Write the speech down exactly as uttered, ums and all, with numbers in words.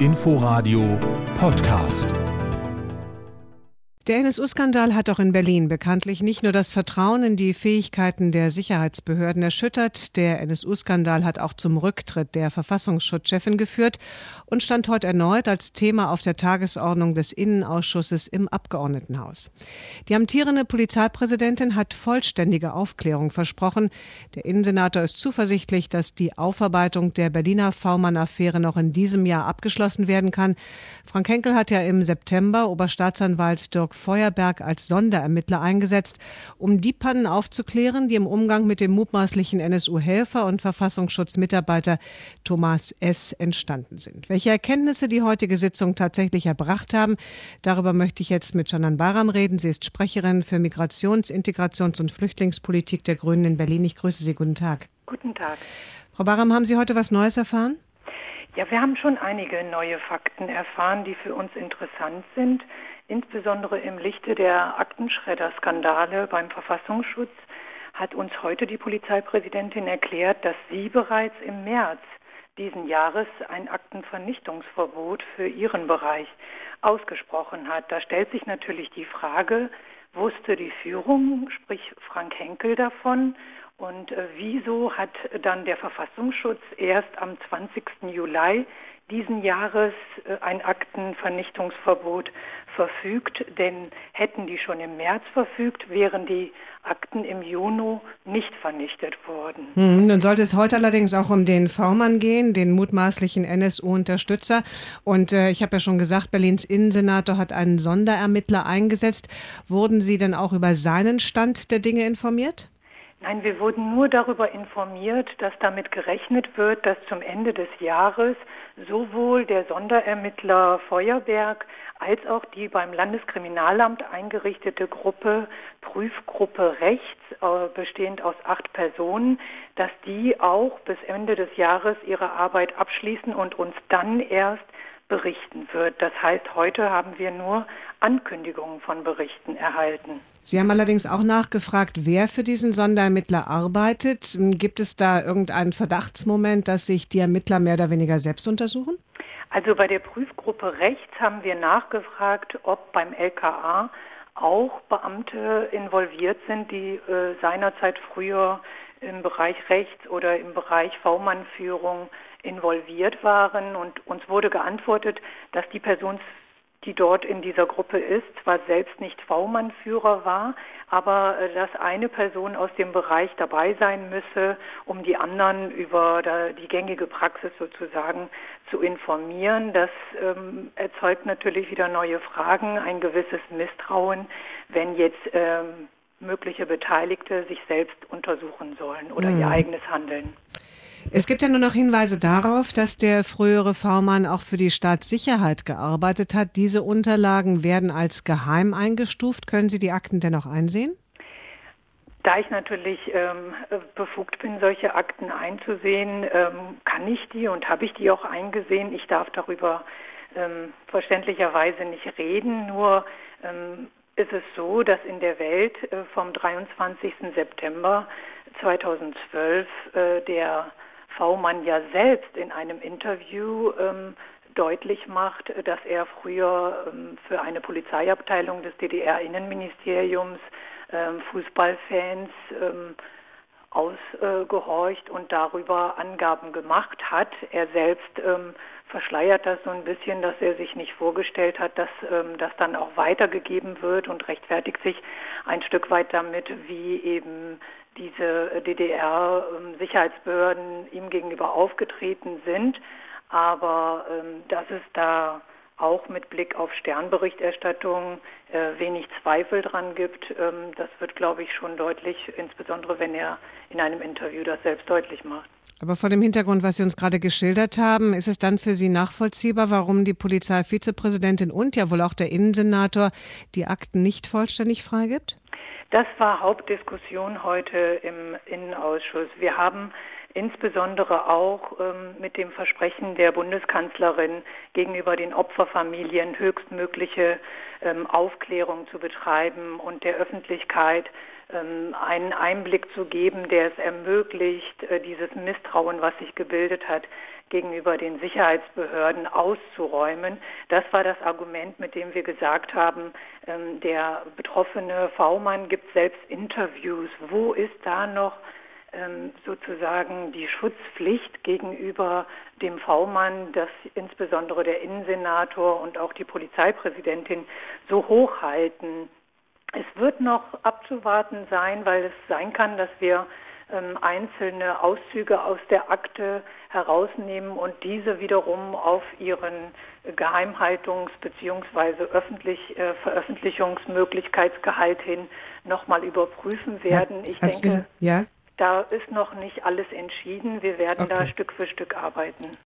Inforadio Podcast. Der N S U-Skandal hat auch in Berlin bekanntlich nicht nur das Vertrauen in die Fähigkeiten der Sicherheitsbehörden erschüttert. Der N S U-Skandal hat auch zum Rücktritt der Verfassungsschutzchefin geführt und stand heute erneut als Thema auf der Tagesordnung des Innenausschusses im Abgeordnetenhaus. Die amtierende Polizeipräsidentin hat vollständige Aufklärung versprochen. Der Innensenator ist zuversichtlich, dass die Aufarbeitung der Berliner V-Mann-Affäre noch in diesem Jahr abgeschlossen werden kann. Frank Henkel hat ja im September Oberstaatsanwalt Dirk Feuerberg als Sonderermittler eingesetzt, um die Pannen aufzuklären, die im Umgang mit dem mutmaßlichen N S U-Helfer und Verfassungsschutzmitarbeiter Thomas S. entstanden sind. Welche Erkenntnisse die heutige Sitzung tatsächlich erbracht haben, darüber möchte ich jetzt mit Canan Bayram reden. Sie ist Sprecherin für Migrations-, Integrations- und Flüchtlingspolitik der Grünen in Berlin. Ich grüße Sie. Guten Tag. Guten Tag. Frau Bayram, haben Sie heute was Neues erfahren? Ja, wir haben schon einige neue Fakten erfahren, die für uns interessant sind. Insbesondere im Lichte der Aktenschredder-Skandale beim Verfassungsschutz hat uns heute die Polizeipräsidentin erklärt, dass sie bereits im März diesen Jahres ein Aktenvernichtungsverbot für ihren Bereich ausgesprochen hat. Da stellt sich natürlich die Frage, wusste die Führung, sprich Frank Henkel, davon? Und äh, wieso hat dann der Verfassungsschutz erst am zwanzigsten Juli diesen Jahres äh, ein Aktenvernichtungsverbot verfügt? Denn hätten die schon im März verfügt, wären die Akten im Juni nicht vernichtet worden. Hm, nun sollte es heute allerdings auch um den V-Mann gehen, den mutmaßlichen N S U-Unterstützer. Und äh, ich habe ja schon gesagt, Berlins Innensenator hat einen Sonderermittler eingesetzt. Wurden Sie denn auch über seinen Stand der Dinge informiert? Nein, wir wurden nur darüber informiert, dass damit gerechnet wird, dass zum Ende des Jahres sowohl der Sonderermittler Feuerberg als auch die beim Landeskriminalamt eingerichtete Gruppe, Prüfgruppe Rechts, äh, bestehend aus acht Personen, dass die auch bis Ende des Jahres ihre Arbeit abschließen und uns dann erst berichten wird. Das heißt, heute haben wir nur Ankündigungen von Berichten erhalten. Sie haben allerdings auch nachgefragt, wer für diesen Sonderermittler arbeitet. Gibt es da irgendeinen Verdachtsmoment, dass sich die Ermittler mehr oder weniger selbst untersuchen? Also bei der Prüfgruppe Rechts haben wir nachgefragt, ob beim L K A auch Beamte involviert sind, die äh, seinerzeit früher im Bereich Rechts oder im Bereich V-Mann-Führung involviert waren. Und uns wurde geantwortet, dass die Person, die dort in dieser Gruppe ist, zwar selbst nicht V-Mann-Führer war, aber äh, dass eine Person aus dem Bereich dabei sein müsse, um die anderen über die gängige Praxis sozusagen zu informieren. Das ähm, erzeugt natürlich wieder neue Fragen, ein gewisses Misstrauen, wenn jetzt ähm, mögliche Beteiligte sich selbst untersuchen sollen oder mhm. ihr eigenes Handeln. Es gibt ja nur noch Hinweise darauf, dass der frühere V-Mann auch für die Staatssicherheit gearbeitet hat. Diese Unterlagen werden als geheim eingestuft. Können Sie die Akten dennoch einsehen? Da ich natürlich ähm, befugt bin, solche Akten einzusehen, ähm, kann ich die und habe ich die auch eingesehen. Ich darf darüber ähm, verständlicherweise nicht reden, nur ähm, ist es so, dass in der Welt äh, vom dreiundzwanzigsten September zweitausendzwölf äh, der V-Mann ja selbst in einem Interview ähm, deutlich macht, dass er früher ähm, für eine Polizeiabteilung des D D R-Innenministeriums ähm, Fußballfans ähm, ausgehorcht äh, und darüber Angaben gemacht hat. Er selbst ähm, verschleiert das so ein bisschen, dass er sich nicht vorgestellt hat, dass ähm, das dann auch weitergegeben wird und rechtfertigt sich ein Stück weit damit, wie eben diese D D R-Sicherheitsbehörden ihm gegenüber aufgetreten sind. Aber ähm, dass es da auch mit Blick auf Sternberichterstattung äh, wenig Zweifel dran gibt, ähm, das wird, glaube ich, schon deutlich, insbesondere wenn er in einem Interview das selbst deutlich macht. Aber vor dem Hintergrund, was Sie uns gerade geschildert haben, ist es dann für Sie nachvollziehbar, warum die Polizeivizepräsidentin und ja wohl auch der Innensenator die Akten nicht vollständig freigibt? Das war Hauptdiskussion heute im Innenausschuss. Wir haben insbesondere auch ähm, mit dem Versprechen der Bundeskanzlerin gegenüber den Opferfamilien höchstmögliche ähm, Aufklärung zu betreiben und der Öffentlichkeit ähm, einen Einblick zu geben, der es ermöglicht, äh, dieses Misstrauen, was sich gebildet hat, gegenüber den Sicherheitsbehörden auszuräumen. Das war das Argument, mit dem wir gesagt haben, ähm, der betroffene V-Mann gibt selbst Interviews. Wo ist da noch ähm, sozusagen die Schutzpflicht gegenüber dem V-Mann, dass insbesondere der Innensenator und auch die Polizeipräsidentin so hochhalten? Es wird noch abzuwarten sein, weil es sein kann, dass wir ähm, einzelne Auszüge aus der Akte herausnehmen und diese wiederum auf ihren Geheimhaltungs- bzw. öffentlich äh, Veröffentlichungsmöglichkeitsgehalt hin nochmal überprüfen werden. Ich denke, ja? da ist noch nicht alles entschieden. Wir werden Okay. da Stück für Stück arbeiten.